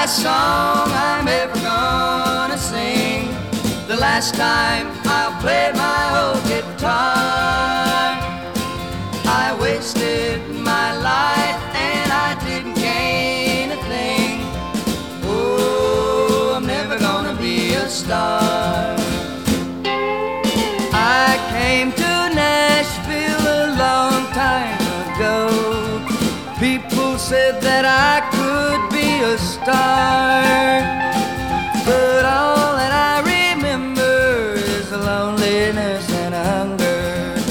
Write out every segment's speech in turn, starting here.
last song I'm ever gonna sing, the last time I'll play my old guitar. I wasted my life and I didn't gain a thing. Oh, I'm never gonna be a star. I came to Nashville a long time ago. People said that I could be a star, but all that I remember is the loneliness and hunger.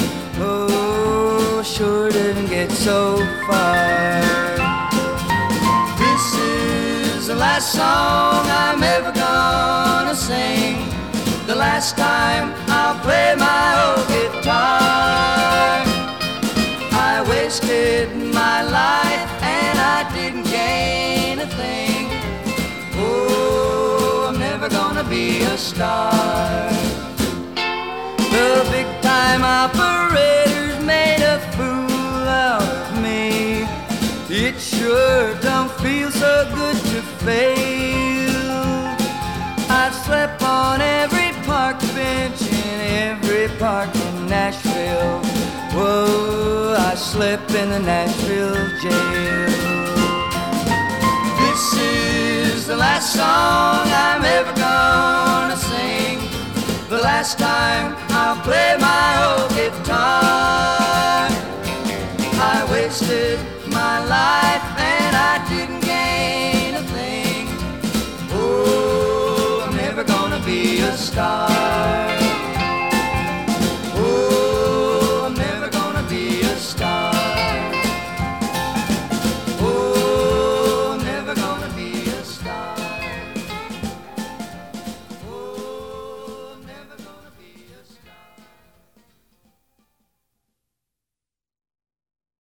Oh, sure didn't get so far. This is the last song I'm ever gonna sing, the last time I'll play my old guitar. I wasted my life and I didn't gain a thing. Oh, I'm never gonna be a star. The big time operators made a fool out of me. It sure don't feel so good to fail. I've slept on every park bench in every park in Nashville. Whoa, I slept in the Nashville jail. This is the last song I'm ever gonna sing, the last time I'll play my old guitar. I wasted my life and I didn't